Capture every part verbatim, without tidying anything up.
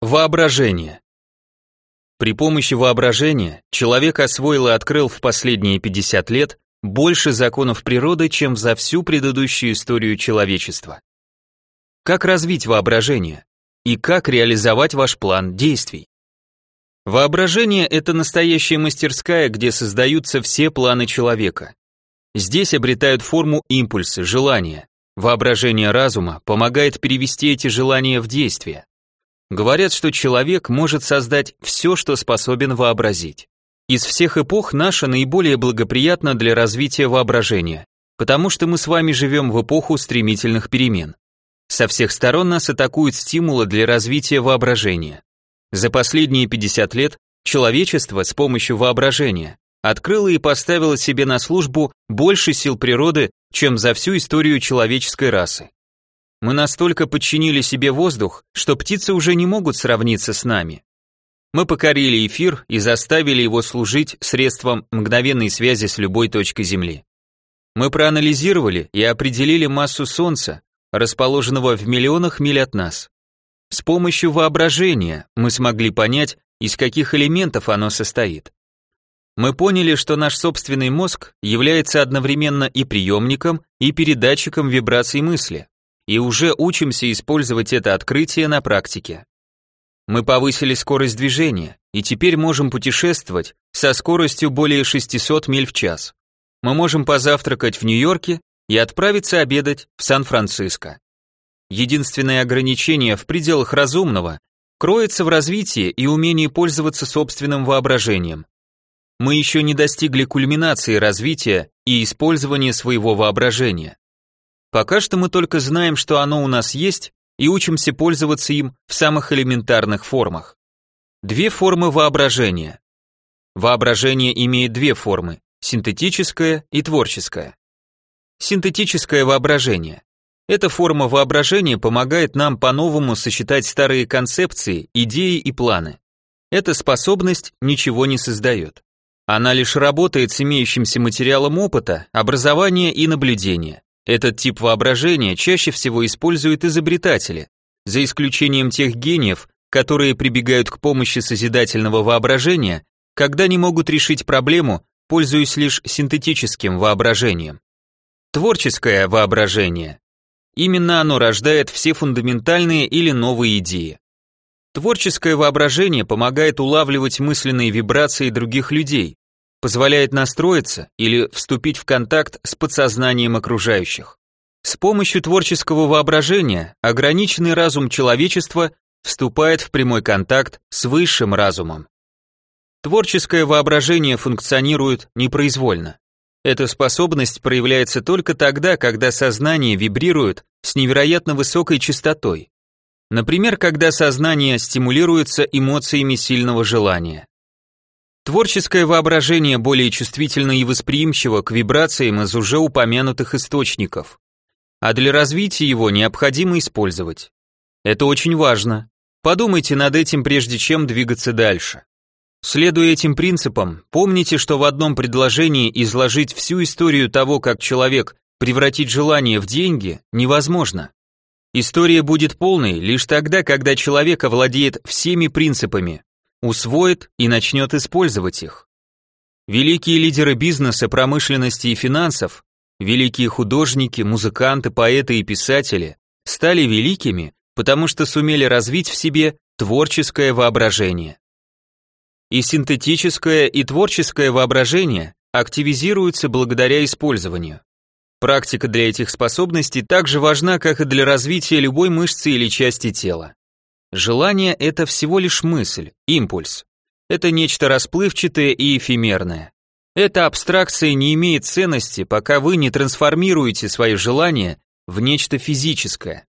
Воображение. При помощи воображения человек освоил и открыл в последние пятьдесят лет больше законов природы, чем за всю предыдущую историю человечества. Как развить воображение? И как реализовать ваш план действий? Воображение – это настоящая мастерская, где создаются все планы человека. Здесь обретают форму импульсы, желания. Воображение разума помогает перевести эти желания в действие. Говорят, что человек может создать все, что способен вообразить. Из всех эпох наша наиболее благоприятна для развития воображения, потому что мы с вами живем в эпоху стремительных перемен. Со всех сторон нас атакуют стимулы для развития воображения. За последние пятьдесят лет человечество с помощью воображения открыло и поставило себе на службу больше сил природы, чем за всю историю человеческой расы. Мы настолько подчинили себе воздух, что птицы уже не могут сравниться с нами. Мы покорили эфир и заставили его служить средством мгновенной связи с любой точкой Земли. Мы проанализировали и определили массу Солнца, расположенного в миллионах миль от нас. С помощью воображения мы смогли понять, из каких элементов оно состоит. Мы поняли, что наш собственный мозг является одновременно и приемником, и передатчиком вибраций мысли, и уже учимся использовать это открытие на практике. Мы повысили скорость движения, и теперь можем путешествовать со скоростью более шестисот миль в час. Мы можем позавтракать в Нью-Йорке и отправиться обедать в Сан-Франциско. Единственное ограничение в пределах разумного кроется в развитии и умении пользоваться собственным воображением. Мы еще не достигли кульминации развития и использования своего воображения. Пока что мы только знаем, что оно у нас есть, и учимся пользоваться им в самых элементарных формах. Две формы воображения. Воображение имеет две формы – синтетическое и творческое. Синтетическое воображение. Эта форма воображения помогает нам по-новому сочетать старые концепции, идеи и планы. Эта способность ничего не создает. Она лишь работает с имеющимся материалом опыта, образования и наблюдения. Этот тип воображения чаще всего используют изобретатели, за исключением тех гениев, которые прибегают к помощи созидательного воображения, когда не могут решить проблему, пользуясь лишь синтетическим воображением. Творческое воображение. Именно оно рождает все фундаментальные или новые идеи. Творческое воображение помогает улавливать мысленные вибрации других людей, позволяет настроиться или вступить в контакт с подсознанием окружающих. С помощью творческого воображения ограниченный разум человечества вступает в прямой контакт с высшим разумом. Творческое воображение функционирует непроизвольно. Эта способность проявляется только тогда, когда сознание вибрирует с невероятно высокой частотой. Например, когда сознание стимулируется эмоциями сильного желания. Творческое воображение более чувствительно и восприимчиво к вибрациям из уже упомянутых источников, а для развития его необходимо использовать. Это очень важно. Подумайте над этим, прежде чем двигаться дальше. Следуя этим принципам, помните, что в одном предложении изложить всю историю того, как человек превратит желание в деньги, невозможно. История будет полной лишь тогда, когда человек овладеет всеми принципами, усвоит и начнет использовать их. Великие лидеры бизнеса, промышленности и финансов, великие художники, музыканты, поэты и писатели стали великими, потому что сумели развить в себе творческое воображение. И синтетическое, и творческое воображение активизируются благодаря использованию. Практика для этих способностей так же важна, как и для развития любой мышцы или части тела. Желание – это всего лишь мысль, импульс. Это нечто расплывчатое и эфемерное. Эта абстракция не имеет ценности, пока вы не трансформируете свое желание в нечто физическое.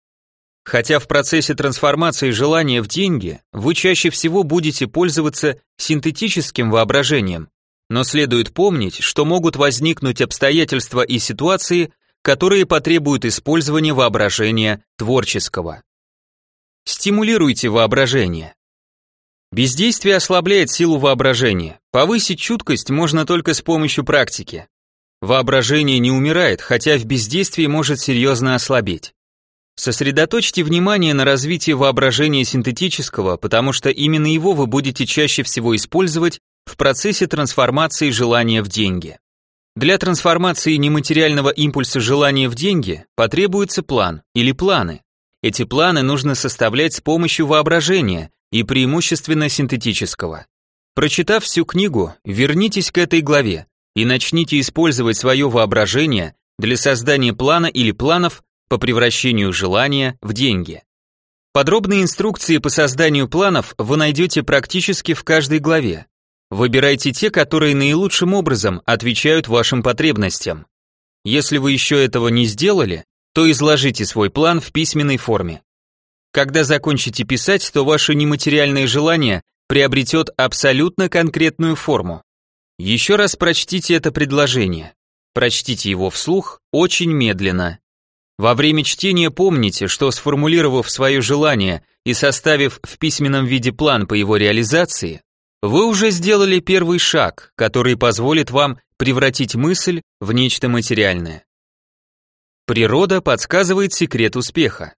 Хотя в процессе трансформации желания в деньги вы чаще всего будете пользоваться синтетическим воображением, но следует помнить, что могут возникнуть обстоятельства и ситуации, которые потребуют использования воображения творческого. Стимулируйте воображение. Бездействие ослабляет силу воображения. Повысить чуткость можно только с помощью практики. Воображение не умирает, хотя в бездействии может серьезно ослабеть. Сосредоточьте внимание на развитии воображения синтетического, потому что именно его вы будете чаще всего использовать в процессе трансформации желания в деньги. Для трансформации нематериального импульса желания в деньги потребуется план или планы. Эти планы нужно составлять с помощью воображения и преимущественно синтетического. Прочитав всю книгу, вернитесь к этой главе и начните использовать свое воображение для создания плана или планов по превращению желания в деньги. Подробные инструкции по созданию планов вы найдете практически в каждой главе. Выбирайте те, которые наилучшим образом отвечают вашим потребностям. Если вы еще этого не сделали, то изложите свой план в письменной форме. Когда закончите писать, то ваше нематериальное желание приобретет абсолютно конкретную форму. Еще раз прочтите это предложение. Прочтите его вслух очень медленно. Во время чтения помните, что сформулировав свое желание и составив в письменном виде план по его реализации, вы уже сделали первый шаг, который позволит вам превратить мысль в нечто материальное. Природа подсказывает секрет успеха.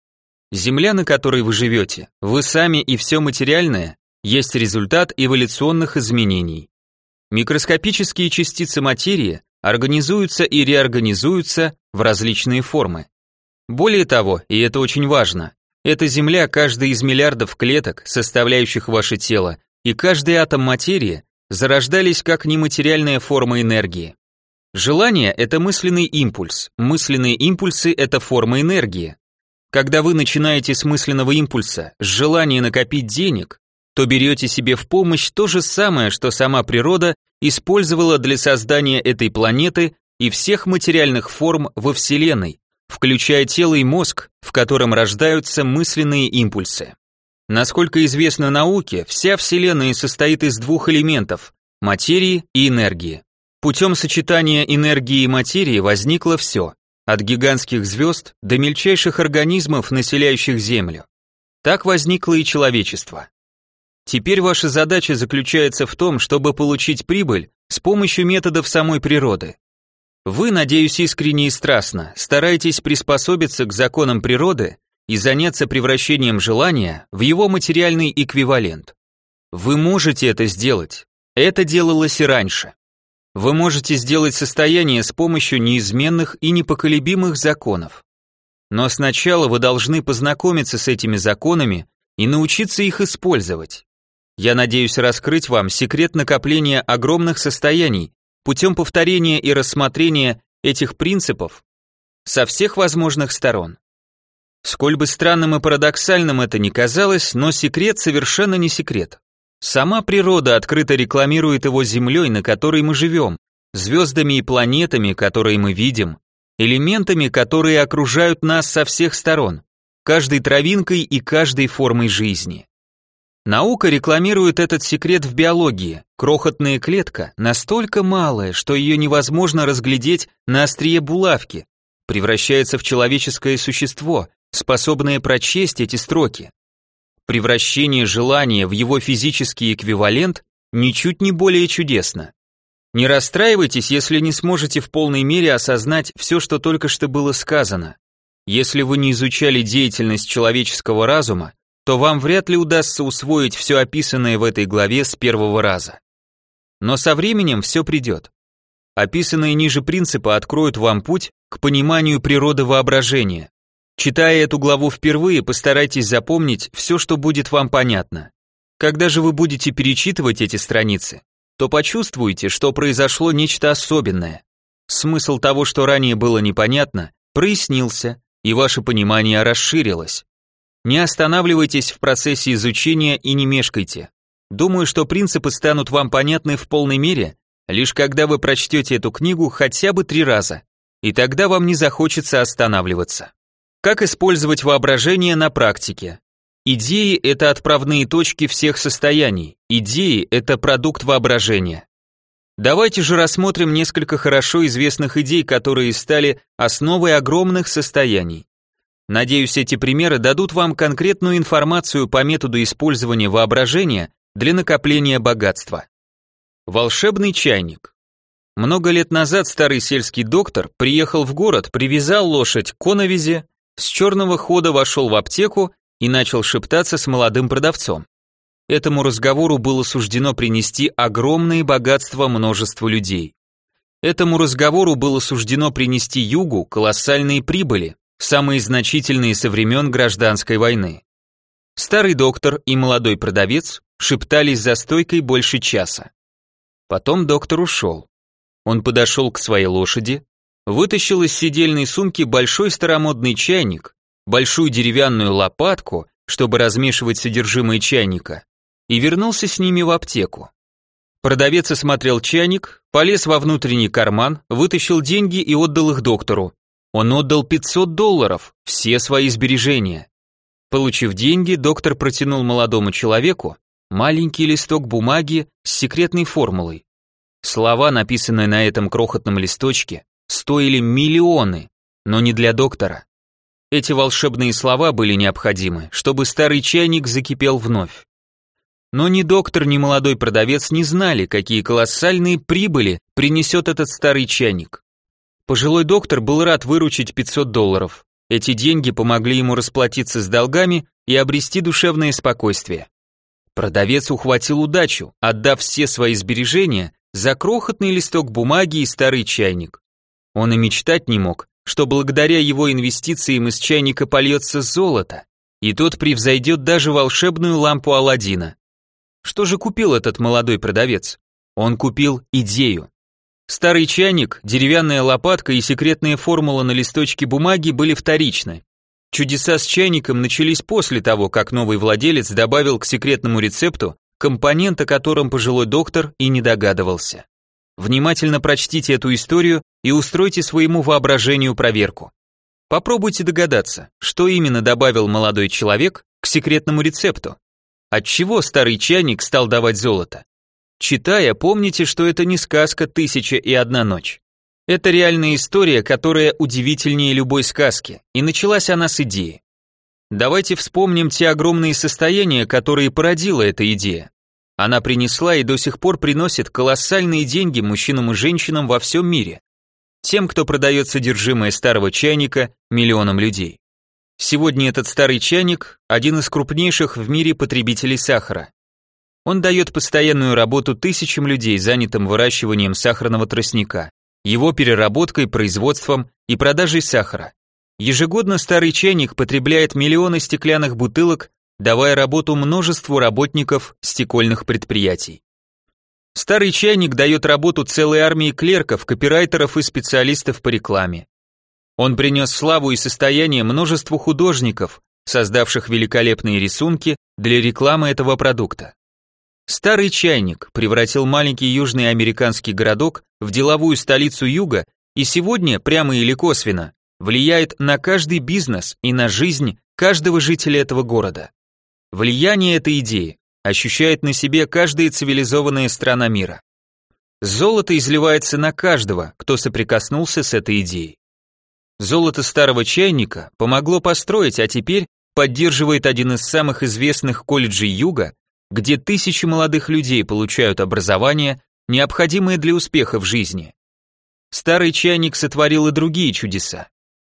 Земля, на которой вы живете, вы сами и все материальное, есть результат эволюционных изменений. Микроскопические частицы материи организуются и реорганизуются в различные формы. Более того, и это очень важно, эта Земля, каждый из миллиардов клеток, составляющих ваше тело, и каждый атом материи зарождались как нематериальная форма энергии. Желание – это мысленный импульс, мысленные импульсы – это форма энергии. Когда вы начинаете с мысленного импульса, с желания накопить денег, то берете себе в помощь то же самое, что сама природа использовала для создания этой планеты и всех материальных форм во Вселенной, включая тело и мозг, в котором рождаются мысленные импульсы. Насколько известно науке, вся Вселенная состоит из двух элементов – материи и энергии. Путем сочетания энергии и материи возникло все, от гигантских звезд до мельчайших организмов, населяющих Землю. Так возникло и человечество. Теперь ваша задача заключается в том, чтобы получить прибыль с помощью методов самой природы. Вы, надеюсь, искренне и страстно стараетесь приспособиться к законам природы и заняться превращением желания в его материальный эквивалент. Вы можете это сделать. Это делалось и раньше. Вы можете сделать состояние с помощью неизменных и непоколебимых законов. Но сначала вы должны познакомиться с этими законами и научиться их использовать. Я надеюсь раскрыть вам секрет накопления огромных состояний путем повторения и рассмотрения этих принципов со всех возможных сторон. Сколь бы странным и парадоксальным это ни казалось, но секрет совершенно не секрет. Сама природа открыто рекламирует его Землей, на которой мы живем, звездами и планетами, которые мы видим, элементами, которые окружают нас со всех сторон, каждой травинкой и каждой формой жизни. Наука рекламирует этот секрет в биологии. Крохотная клетка, настолько малая, что ее невозможно разглядеть на острие булавки, превращается в человеческое существо, способное прочесть эти строки. Превращение желания в его физический эквивалент ничуть не более чудесно. Не расстраивайтесь, если не сможете в полной мере осознать все, что только что было сказано. Если вы не изучали деятельность человеческого разума, то вам вряд ли удастся усвоить все описанное в этой главе с первого раза. Но со временем все придет. Описанные ниже принципы откроют вам путь к пониманию природы воображения. Читая эту главу впервые, постарайтесь запомнить все, что будет вам понятно. Когда же вы будете перечитывать эти страницы, то почувствуете, что произошло нечто особенное. Смысл того, что ранее было непонятно, прояснился, и ваше понимание расширилось. Не останавливайтесь в процессе изучения и не мешкайте. Думаю, что принципы станут вам понятны в полной мере, лишь когда вы прочтете эту книгу хотя бы три раза, и тогда вам не захочется останавливаться. Как использовать воображение на практике? Идеи – это отправные точки всех состояний, идеи – это продукт воображения. Давайте же рассмотрим несколько хорошо известных идей, которые стали основой огромных состояний. Надеюсь, эти примеры дадут вам конкретную информацию по методу использования воображения для накопления богатства. Волшебный чайник. Много лет назад старый сельский доктор приехал в город, привязал лошадь к коновизе С черного хода вошел в аптеку и начал шептаться с молодым продавцом. Этому разговору было суждено принести огромные богатства множеству людей. Этому разговору было суждено принести Югу колоссальные прибыли, самые значительные со времен гражданской войны. Старый доктор и молодой продавец шептались за стойкой больше часа. Потом доктор ушел. Он подошел к своей лошади, вытащил из седельной сумки большой старомодный чайник, большую деревянную лопатку, чтобы размешивать содержимое чайника, и вернулся с ними в аптеку. Продавец осмотрел чайник, полез во внутренний карман, вытащил деньги и отдал их доктору. Он отдал пятьсот долларов, все свои сбережения. Получив деньги, доктор протянул молодому человеку маленький листок бумаги с секретной формулой. Слова, написанные на этом крохотном листочке, стоили миллионы, но не для доктора. Эти волшебные слова были необходимы, чтобы старый чайник закипел вновь. Но ни доктор, ни молодой продавец не знали, какие колоссальные прибыли принесет этот старый чайник. Пожилой доктор был рад выручить пятьсот долларов. Эти деньги помогли ему расплатиться с долгами и обрести душевное спокойствие. Продавец ухватил удачу, отдав все свои сбережения за крохотный листок бумаги и старый чайник. Он и мечтать не мог, что благодаря его инвестициям из чайника польется золото, и тот превзойдет даже волшебную лампу Аладдина. Что же купил этот молодой продавец? Он купил идею. Старый чайник, деревянная лопатка и секретная формула на листочке бумаги были вторичны. Чудеса с чайником начались после того, как новый владелец добавил к секретному рецепту компонент, о котором пожилой доктор и не догадывался. Внимательно прочтите эту историю и устройте своему воображению проверку. Попробуйте догадаться, что именно добавил молодой человек к секретному рецепту. Отчего старый чайник стал давать золото? Читая, помните, что это не сказка «Тысяча и одна ночь». Это реальная история, которая удивительнее любой сказки, и началась она с идеи. Давайте вспомним те огромные состояния, которые породила эта идея. Она принесла и до сих пор приносит колоссальные деньги мужчинам и женщинам во всем мире. Тем, кто продает содержимое старого чайника миллионам людей. Сегодня этот старый чайник – один из крупнейших в мире потребителей сахара. Он дает постоянную работу тысячам людей, занятым выращиванием сахарного тростника, его переработкой, производством и продажей сахара. Ежегодно старый чайник потребляет миллионы стеклянных бутылок, давая работу множеству работников стекольных предприятий. Старый чайник дает работу целой армии клерков, копирайтеров и специалистов по рекламе. Он принес славу и состояние множеству художников, создавших великолепные рисунки для рекламы этого продукта. Старый чайник превратил маленький южный американский городок в деловую столицу Юга и сегодня, прямо или косвенно, влияет на каждый бизнес и на жизнь каждого жителя этого города. Влияние этой идеи ощущает на себе каждая цивилизованная страна мира. Золото изливается на каждого, кто соприкоснулся с этой идеей. Золото старого чайника помогло построить, а теперь поддерживает один из самых известных колледжей Юга, где тысячи молодых людей получают образование, необходимое для успеха в жизни. Старый чайник сотворил и другие чудеса.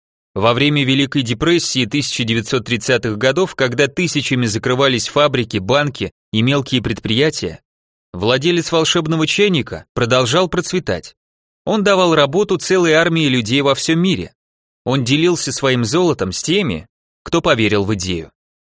Во время Великой депрессии тысяча девятьсот тридцатых годов, когда тысячами закрывались фабрики, банки и мелкие предприятия, владелец волшебного чайника продолжал процветать. Он давал работу целой армии людей во всем мире. Он делился своим золотом с теми, кто поверил в идею.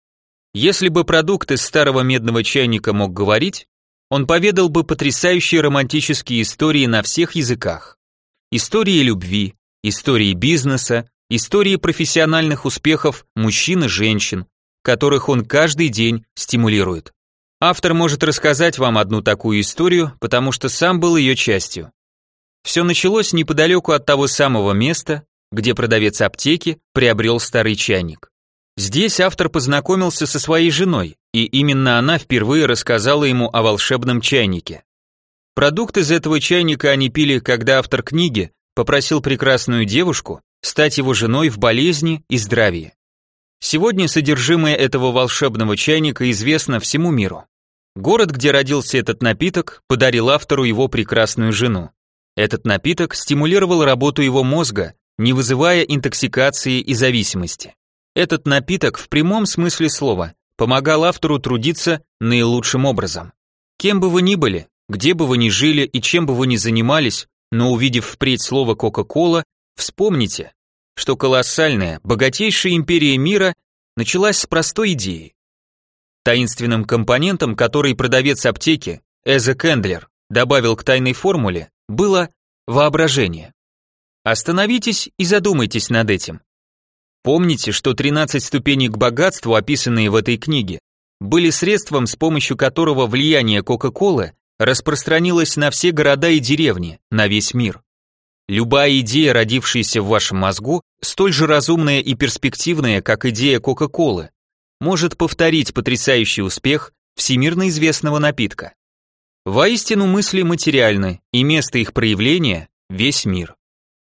Если бы продукт из старого медного чайника мог говорить, он поведал бы потрясающие романтические истории на всех языках. Истории любви, истории бизнеса, истории профессиональных успехов мужчин и женщин, которых он каждый день стимулирует. Автор может рассказать вам одну такую историю, потому что сам был ее частью. Все началось неподалеку от того самого места, где продавец аптеки приобрел старый чайник. Здесь автор познакомился со своей женой, и именно она впервые рассказала ему о волшебном чайнике. Продукт из этого чайника они пили, когда автор книги попросил прекрасную девушку стать его женой в болезни и здравии. Сегодня содержимое этого волшебного чайника известно всему миру. Город, где родился этот напиток, подарил автору его прекрасную жену. Этот напиток стимулировал работу его мозга, не вызывая интоксикации и зависимости. Этот напиток в прямом смысле слова помогал автору трудиться наилучшим образом. Кем бы вы ни были, где бы вы ни жили и чем бы вы ни занимались, но увидев впредь слово Coca-Cola, вспомните, что колоссальная, богатейшая империя мира началась с простой идеи. Таинственным компонентом, который продавец аптеки Эза Кендлер добавил к тайной формуле, было воображение. Остановитесь и задумайтесь над этим. Помните, что тринадцать ступеней к богатству, описанные в этой книге, были средством, с помощью которого влияние Кока-Колы распространилось на все города и деревни, на весь мир. Любая идея, родившаяся в вашем мозгу, столь же разумная и перспективная, как идея Кока-Колы, может повторить потрясающий успех всемирно известного напитка. Воистину мысли материальны, и место их проявления – весь мир.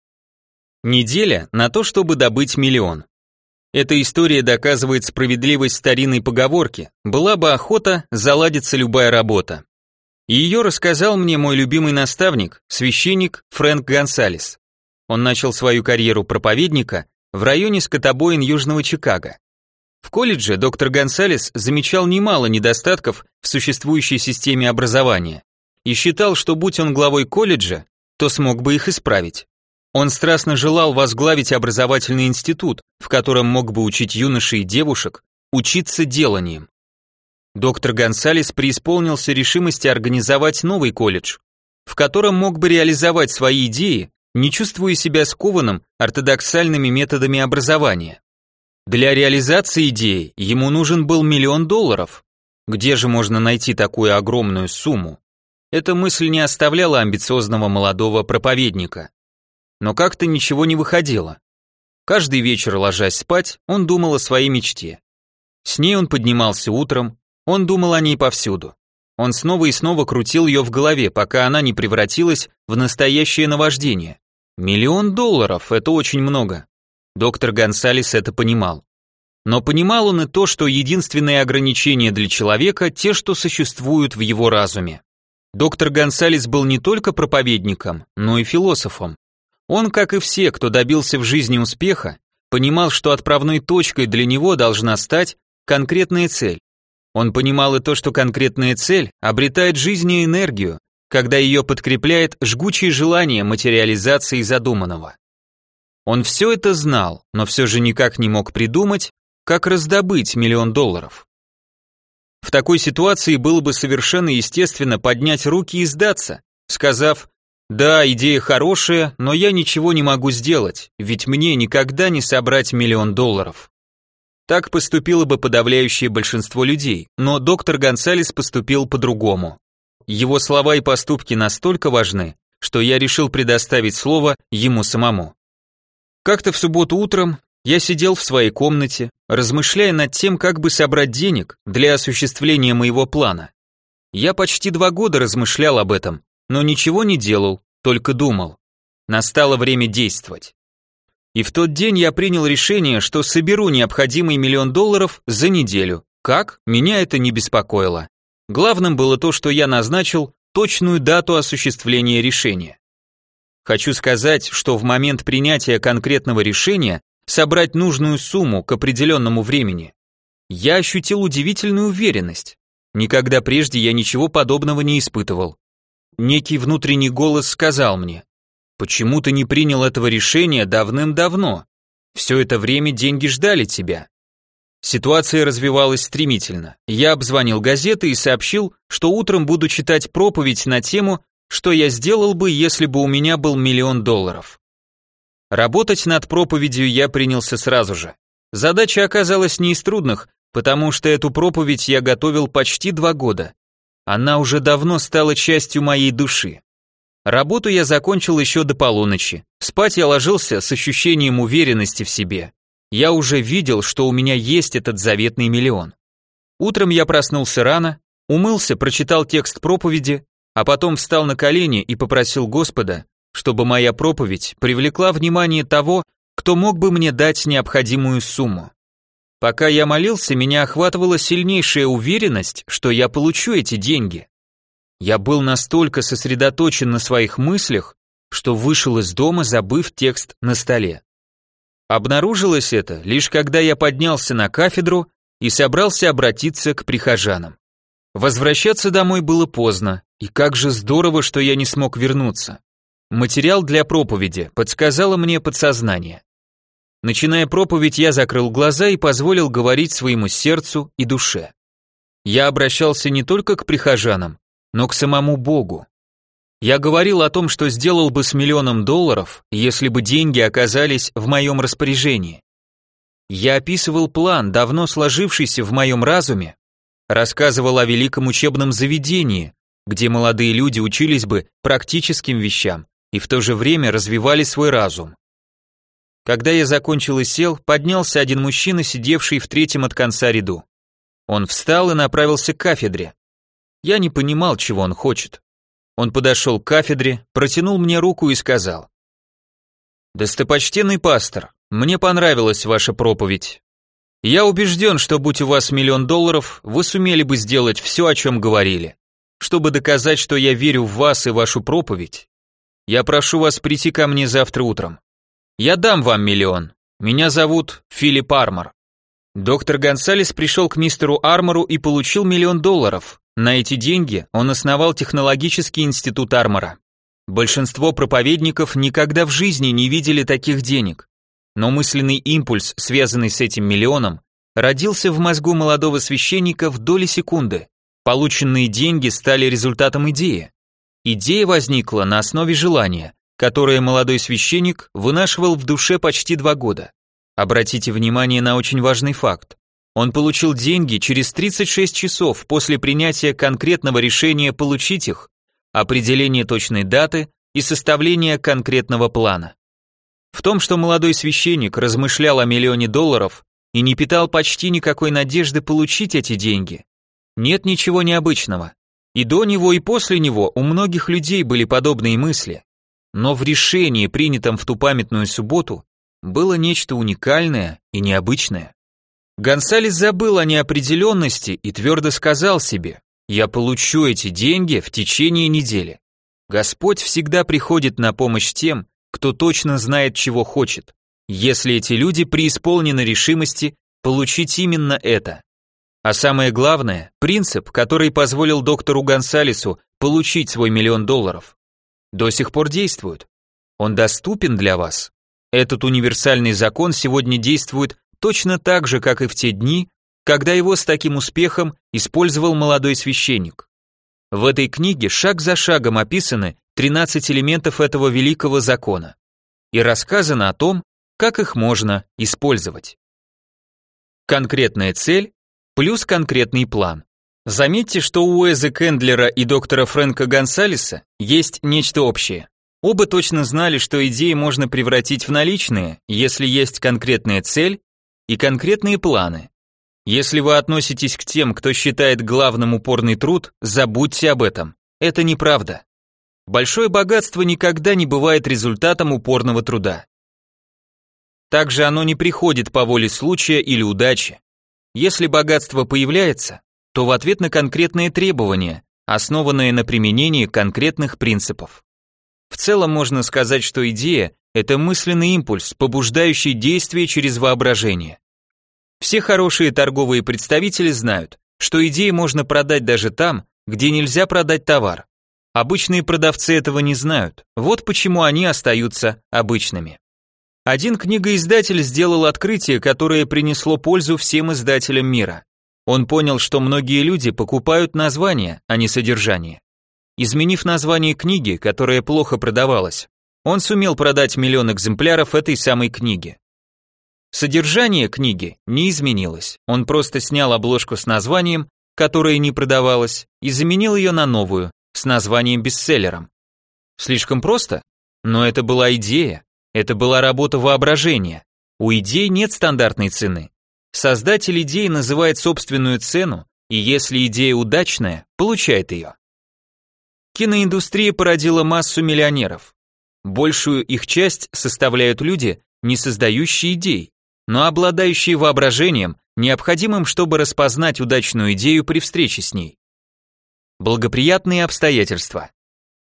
Неделя на то, чтобы добыть миллион. Эта история доказывает справедливость старинной поговорки «была бы охота, заладится любая работа». И ее рассказал мне мой любимый наставник, священник Фрэнк Гонсалес. Он начал свою карьеру проповедника в районе скотобоин Южного Чикаго. В колледже доктор Гонсалес замечал немало недостатков в существующей системе образования и считал, что будь он главой колледжа, то смог бы их исправить. Он страстно желал возглавить образовательный институт, в котором мог бы учить юношей и девушек учиться деланием. Доктор Гонсалес преисполнился решимости организовать новый колледж, в котором мог бы реализовать свои идеи, не чувствуя себя скованным ортодоксальными методами образования. Для реализации идеи ему нужен был миллион долларов. Где же можно найти такую огромную сумму? Эта мысль не оставляла амбициозного молодого проповедника. Но как-то ничего не выходило. Каждый вечер, ложась спать, он думал о своей мечте. С ней он поднимался утром, он думал о ней повсюду. Он снова и снова крутил ее в голове, пока она не превратилась в настоящее наваждение. Миллион долларов – это очень много. Доктор Гонсалес это понимал. Но понимал он и то, что единственные ограничения для человека – те, что существуют в его разуме. Доктор Гонсалес был не только проповедником, но и философом. Он, как и все, кто добился в жизни успеха, понимал, что отправной точкой для него должна стать конкретная цель. Он понимал и то, что конкретная цель обретает жизнь и энергию, когда ее подкрепляет жгучее желание материализации задуманного. Он все это знал, но все же никак не мог придумать, как раздобыть миллион долларов. В такой ситуации было бы совершенно естественно поднять руки и сдаться, сказав: «Да, идея хорошая, но я ничего не могу сделать, ведь мне никогда не собрать миллион долларов». Так поступило бы подавляющее большинство людей, но доктор Гонсалес поступил по-другому. Его слова и поступки настолько важны, что я решил предоставить слово ему самому. Как-то в субботу утром я сидел в своей комнате, размышляя над тем, как бы собрать денег для осуществления моего плана. Я почти два года размышлял об этом, но ничего не делал, только думал. Настало время действовать. И в тот день я принял решение, что соберу необходимый миллион долларов за неделю. Как? Меня это не беспокоило. Главным было то, что я назначил точную дату осуществления решения. Хочу сказать, что в момент принятия конкретного решения собрать нужную сумму к определенному времени, я ощутил удивительную уверенность. Никогда прежде я ничего подобного не испытывал. Некий внутренний голос сказал мне: «Почему ты не принял этого решения давным-давно? Все это время деньги ждали тебя». Ситуация развивалась стремительно. Я обзвонил газеты и сообщил, что утром буду читать проповедь на тему, что я сделал бы, если бы у меня был миллион долларов. Работать над проповедью я принялся сразу же. Задача оказалась не из трудных, потому что эту проповедь я готовил почти два года. Она уже давно стала частью моей души. Работу я закончил еще до полуночи. Спать я ложился с ощущением уверенности в себе. Я уже видел, что у меня есть этот заветный миллион. Утром я проснулся рано, умылся, прочитал текст проповеди, а потом встал на колени и попросил Господа, чтобы моя проповедь привлекла внимание того, кто мог бы мне дать необходимую сумму. Пока я молился, меня охватывала сильнейшая уверенность, что я получу эти деньги. Я был настолько сосредоточен на своих мыслях, что вышел из дома, забыв текст на столе. Обнаружилось это лишь когда я поднялся на кафедру и собрался обратиться к прихожанам. Возвращаться домой было поздно, и как же здорово, что я не смог вернуться. Материал для проповеди подсказало мне подсознание. Начиная проповедь, я закрыл глаза и позволил говорить своему сердцу и душе. Я обращался не только к прихожанам, но к самому Богу. Я говорил о том, что сделал бы с миллионом долларов, если бы деньги оказались в моем распоряжении. Я описывал план, давно сложившийся в моем разуме, рассказывал о великом учебном заведении, где молодые люди учились бы практическим вещам и в то же время развивали свой разум. Когда я закончил и сел, поднялся один мужчина, сидевший в третьем от конца ряду. Он встал и направился к кафедре. Я не понимал, чего он хочет. Он подошел к кафедре, протянул мне руку и сказал: «Достопочтенный пастор, мне понравилась ваша проповедь. Я убежден, что будь у вас миллион долларов, вы сумели бы сделать все, о чем говорили. Чтобы доказать, что я верю в вас и вашу проповедь, я прошу вас прийти ко мне завтра утром. Я дам вам миллион. Меня зовут Филипп Армор». Доктор Гонсалес пришел к мистеру Армору и получил миллион долларов. На эти деньги он основал технологический институт Армора. Большинство проповедников никогда в жизни не видели таких денег. Но мысленный импульс, связанный с этим миллионом, родился в мозгу молодого священника в доли секунды. Полученные деньги стали результатом идеи. Идея возникла на основе желания, которое молодой священник вынашивал в душе почти два года. Обратите внимание на очень важный факт. Он получил деньги через тридцать шесть часов после принятия конкретного решения получить их, определения точной даты и составления конкретного плана. В том, что молодой священник размышлял о миллионе долларов и не питал почти никакой надежды получить эти деньги, нет ничего необычного. И до него, и после него у многих людей были подобные мысли. Но в решении, принятом в ту памятную субботу, было нечто уникальное и необычное. Гонсалес забыл о неопределенности и твердо сказал себе: «Я получу эти деньги в течение недели». Господь всегда приходит на помощь тем, кто точно знает, чего хочет, если эти люди преисполнены решимости получить именно это. А самое главное, принцип, который позволил доктору Гонсалесу получить свой миллион долларов, до сих пор действует. Он доступен для вас. Этот универсальный закон сегодня действует точно так же, как и в те дни, когда его с таким успехом использовал молодой священник. В этой книге шаг за шагом описаны тринадцать элементов этого великого закона и рассказано о том, как их можно использовать. Конкретная цель плюс конкретный план. Заметьте, что у Уэза Кендлера и доктора Фрэнка Гонсалеса есть нечто общее. Оба точно знали, что идеи можно превратить в наличные, если есть конкретная цель и конкретные планы. Если вы относитесь к тем, кто считает главным упорный труд, забудьте об этом. Это неправда. Большое богатство никогда не бывает результатом упорного труда. Также оно не приходит по воле случая или удачи. Если богатство появляется, то в ответ на конкретные требования, основанные на применении конкретных принципов. В целом можно сказать, что идея – это мысленный импульс, побуждающий действие через воображение. Все хорошие торговые представители знают, что идеи можно продать даже там, где нельзя продать товар. Обычные продавцы этого не знают, вот почему они остаются обычными. Один книгоиздатель сделал открытие, которое принесло пользу всем издателям мира. Он понял, что многие люди покупают название, а не содержание. Изменив название книги, которая плохо продавалась, он сумел продать миллион экземпляров этой самой книги. Содержание книги не изменилось, он просто снял обложку с названием, которое не продавалось, и заменил ее на новую, с названием-бестселлером. Слишком просто? Но это была идея, это была работа воображения. У идей нет стандартной цены. Создатель идеи называет собственную цену, и если идея удачная, получает ее. Киноиндустрия породила массу миллионеров. Большую их часть составляют люди, не создающие идей, но обладающие воображением, необходимым, чтобы распознать удачную идею при встрече с ней. Благоприятные обстоятельства.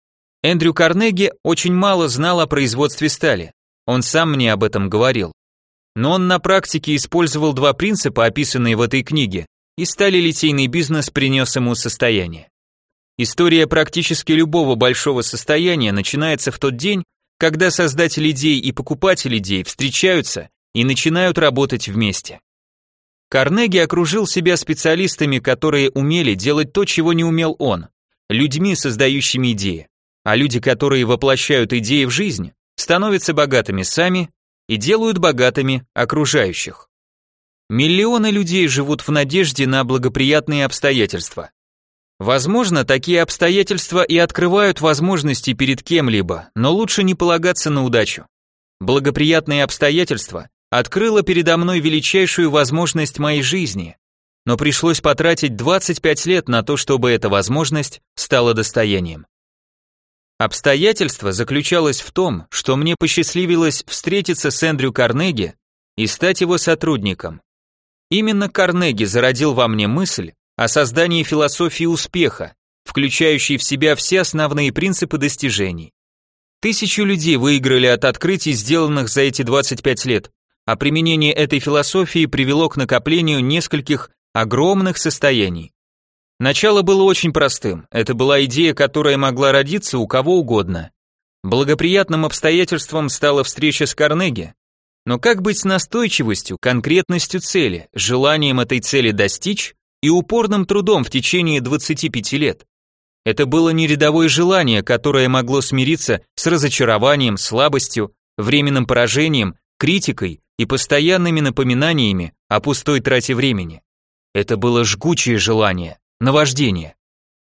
Эндрю Карнеги очень мало знал о производстве стали. Он сам мне об этом говорил. Но он на практике использовал два принципа, описанные в этой книге, и сталелитейный бизнес принес ему состояние. История практически любого большого состояния начинается в тот день, когда создатель идей и покупатель идей встречаются и начинают работать вместе. Карнеги окружил себя специалистами, которые умели делать то, чего не умел он, людьми, создающими идеи. А люди, которые воплощают идеи в жизнь, становятся богатыми сами и делают богатыми окружающих. Миллионы людей живут в надежде на благоприятные обстоятельства. Возможно, такие обстоятельства и открывают возможности перед кем-либо, но лучше не полагаться на удачу. Благоприятные обстоятельства открыло передо мной величайшую возможность моей жизни, но пришлось потратить двадцать пять лет на то, чтобы эта возможность стала достоянием. Обстоятельство заключалось в том, что мне посчастливилось встретиться с Эндрю Карнеги и стать его сотрудником. Именно Карнеги зародил во мне мысль о создании философии успеха, включающей в себя все основные принципы достижений. Тысячи людей выиграли от открытий, сделанных за эти двадцать пять лет, а применение этой философии привело к накоплению нескольких огромных состояний. Начало было очень простым, это была идея, которая могла родиться у кого угодно. Благоприятным обстоятельством стала встреча с Карнеги. Но как быть с настойчивостью, конкретностью цели, желанием этой цели достичь и упорным трудом в течение двадцати пяти лет? Это было не рядовое желание, которое могло смириться с разочарованием, слабостью, временным поражением, критикой и постоянными напоминаниями о пустой трате времени. Это было жгучее желание, наваждение.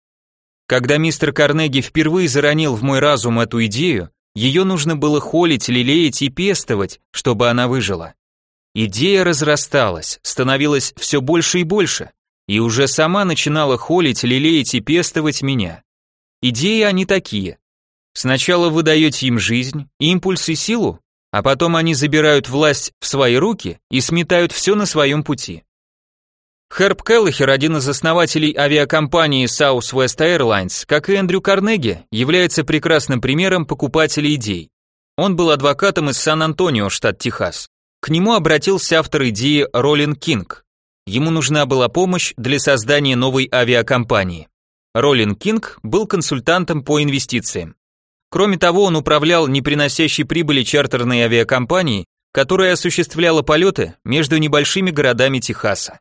Когда мистер Карнеги впервые заронил в мой разум эту идею, ее нужно было холить, лелеять и пестовать, чтобы она выжила. Идея разрасталась, становилась все больше и больше, и уже сама начинала холить, лелеять и пестовать меня. Идеи они такие. Сначала вы даете им жизнь, импульс и силу, а потом они забирают власть в свои руки и сметают все на своем пути. Херб Келлахер, один из основателей авиакомпании Southwest Airlines, как и Эндрю Карнеги, является прекрасным примером покупателя идей. Он был адвокатом из Сан-Антонио, штат Техас. К нему обратился автор идеи Ролин Кинг. Ему нужна была помощь для создания новой авиакомпании. Ролин Кинг был консультантом по инвестициям. Кроме того, он управлял не приносящей прибыли чартерной авиакомпанией, которая осуществляла полеты между небольшими городами Техаса.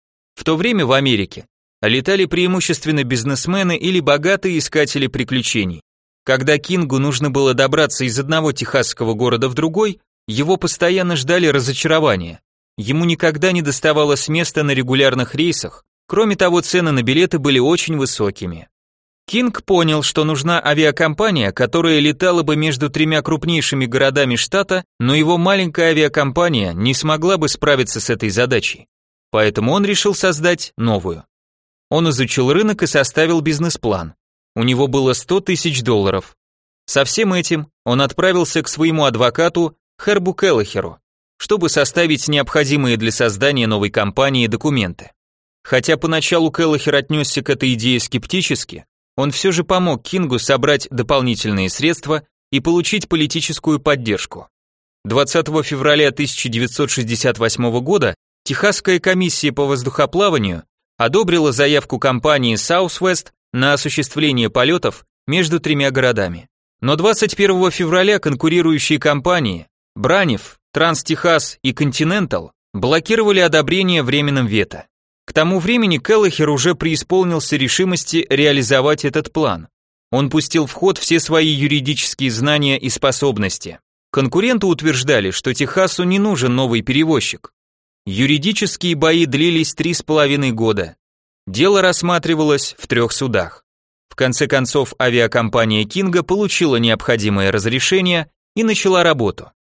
В то время в Америке летали преимущественно бизнесмены или богатые искатели приключений. Когда Кингу нужно было добраться из одного техасского города в другой, его постоянно ждали разочарования. Ему никогда не доставалось места на регулярных рейсах, кроме того, цены на билеты были очень высокими. Кинг понял, что нужна авиакомпания, которая летала бы между тремя крупнейшими городами штата, но его маленькая авиакомпания не смогла бы справиться с этой задачей. Поэтому он решил создать новую. Он изучил рынок и составил бизнес-план. У него было сто тысяч долларов. Со всем этим он отправился к своему адвокату Хербу Келлахеру, чтобы составить необходимые для создания новой компании документы. Хотя поначалу Келлахер отнесся к этой идее скептически, он все же помог Кингу собрать дополнительные средства и получить политическую поддержку. двадцатого февраля тысяча девятьсот шестьдесят восьмого года Техасская комиссия по воздухоплаванию одобрила заявку компании Southwest на осуществление полетов между тремя городами. Но двадцать первого февраля конкурирующие компании Бранев, Транс-Техас и Continental блокировали одобрение временным вето. К тому времени Келлахер уже преисполнился решимости реализовать этот план. Он пустил в ход все свои юридические знания и способности. Конкуренты утверждали, что Техасу не нужен новый перевозчик. Юридические бои длились три с половиной года. Дело рассматривалось в трех судах. В конце концов, авиакомпания Кинга получила необходимое разрешение и начала работу.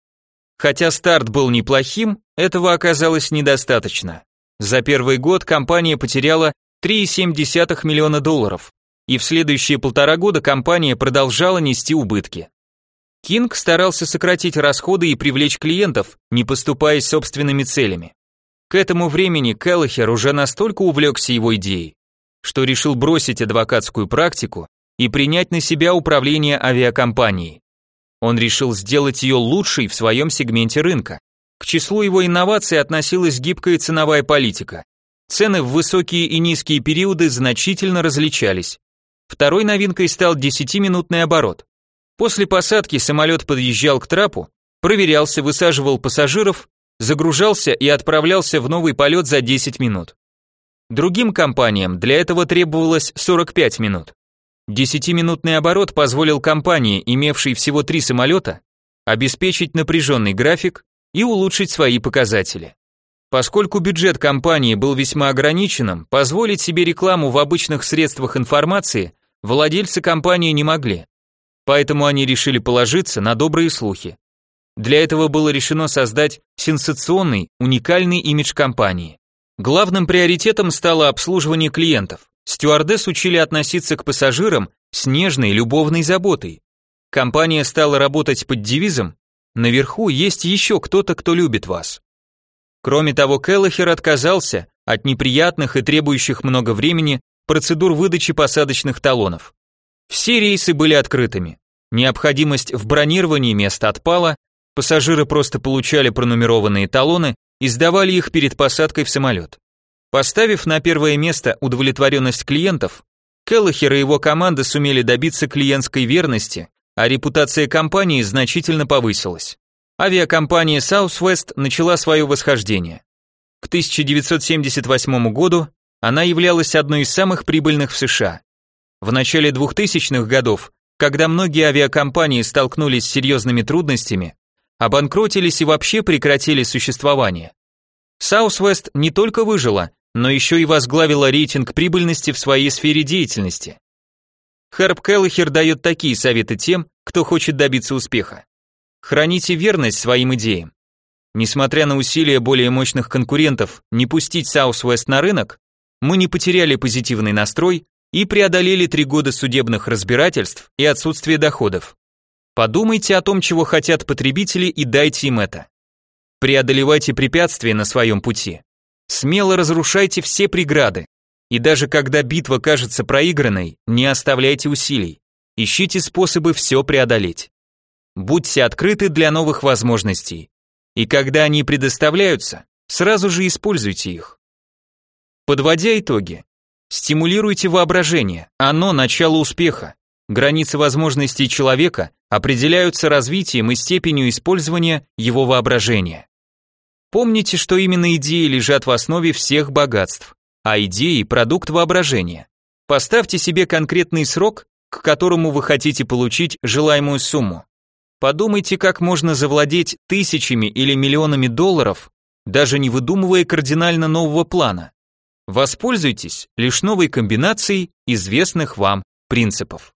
Хотя старт был неплохим, этого оказалось недостаточно. За первый год компания потеряла три целых семь десятых миллиона долларов, и в следующие полтора года компания продолжала нести убытки. Кинг старался сократить расходы и привлечь клиентов, не поступаясь собственными целями. К этому времени Келлахер уже настолько увлекся его идеей, что решил бросить адвокатскую практику и принять на себя управление авиакомпанией. Он решил сделать ее лучшей в своем сегменте рынка. К числу его инноваций относилась гибкая ценовая политика. Цены в высокие и низкие периоды значительно различались. Второй новинкой стал десятиминутный оборот. После посадки самолет подъезжал к трапу, проверялся, высаживал пассажиров, загружался и отправлялся в новый полет за десять минут. Другим компаниям для этого требовалось сорок пять минут. Десятиминутный оборот позволил компании, имевшей всего три самолета, обеспечить напряженный график и улучшить свои показатели. Поскольку бюджет компании был весьма ограниченным, позволить себе рекламу в обычных средствах информации владельцы компании не могли. Поэтому они решили положиться на добрые слухи. Для этого было решено создать сенсационный, уникальный имидж компании. Главным приоритетом стало обслуживание клиентов. Стюардесс учили относиться к пассажирам с нежной, любовной заботой. Компания стала работать под девизом «Наверху есть еще кто-то, кто любит вас». Кроме того, Келлахер отказался от неприятных и требующих много времени процедур выдачи посадочных талонов. Все рейсы были открытыми. Необходимость в бронировании мест отпала, пассажиры просто получали пронумерованные талоны и сдавали их перед посадкой в самолет. Поставив на первое место удовлетворенность клиентов, Келлахер и его команда сумели добиться клиентской верности, а репутация компании значительно повысилась. Авиакомпания Southwest начала свое восхождение. К тысяча девятьсот семьдесят восьмому году она являлась одной из самых прибыльных в США. В начале двухтысячных годов, когда многие авиакомпании столкнулись с серьезными трудностями, обанкротились и вообще прекратили существование, Southwest не только выжила, но еще и возглавила рейтинг прибыльности в своей сфере деятельности. Херб Келлахер дает такие советы тем, кто хочет добиться успеха. Храните верность своим идеям. Несмотря на усилия более мощных конкурентов не пустить Southwest на рынок, мы не потеряли позитивный настрой и преодолели три года судебных разбирательств и отсутствие доходов. Подумайте о том, чего хотят потребители, и дайте им это. Преодолевайте препятствия на своем пути. Смело разрушайте все преграды. И даже когда битва кажется проигранной, не оставляйте усилий. Ищите способы все преодолеть. Будьте открыты для новых возможностей. И когда они предоставляются, сразу же используйте их. Подводя итоги, стимулируйте воображение, оно начало успеха. Границы возможностей человека определяются развитием и степенью использования его воображения. Помните, что именно идеи лежат в основе всех богатств, а идеи – продукт воображения. Поставьте себе конкретный срок, к которому вы хотите получить желаемую сумму. Подумайте, как можно завладеть тысячами или миллионами долларов, даже не выдумывая кардинально нового плана. Воспользуйтесь лишь новой комбинацией известных вам принципов.